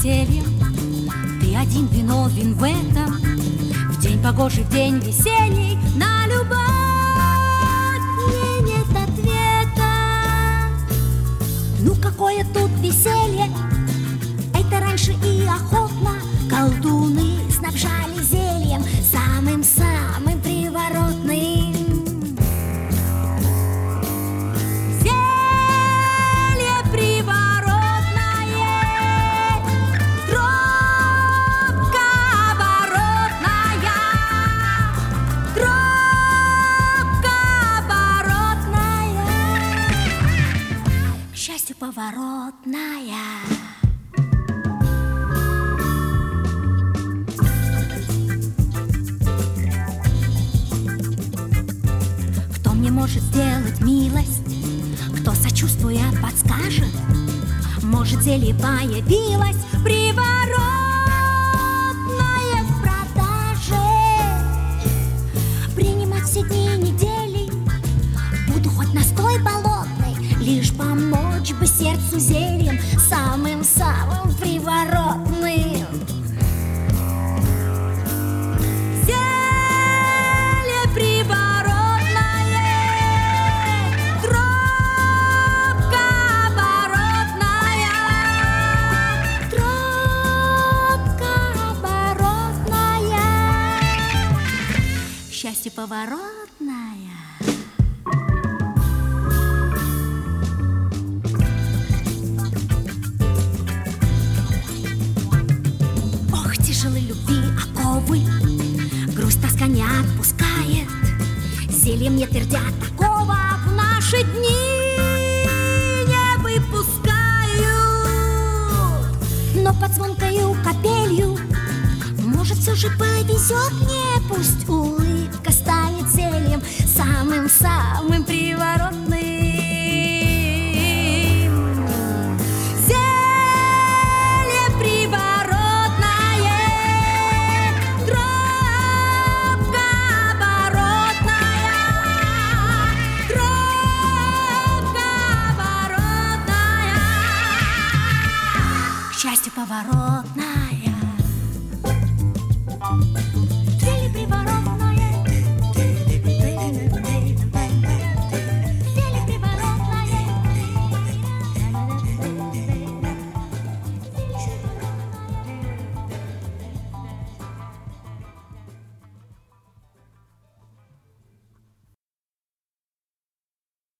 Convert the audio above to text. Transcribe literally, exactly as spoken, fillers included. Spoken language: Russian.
весельем. Ты один виновен в этом. В день погожий, в день весенний, на любовь мне нет ответа. Ну какое тут веселье, это раньше и охотно колдуны снабжали зельем самым-самым приворотным. Зелье приворотное, тропка оборотная, тропка оборотная, к счастью, поворотная. Мне может сделать милость, кто, сочувствуя, подскажет. Может, зелье появилось приворотное в продаже. Принимать все дни недели буду хоть настой болотный, лишь помочь бы сердцу зельем самым-самым приворотным. Счастье поворотная. Ох, тяжелы любви оковы, грусть тоска не отпускает. Зельем мне твердят такого в наши дни не выпускают. Но под звонкою капелью может все же повезет мне, пусть улыбка станет зельем самым-самым приворотным. Зелье приворотное, тропка оборотная, тропка оборотная, к счастью, поворотная.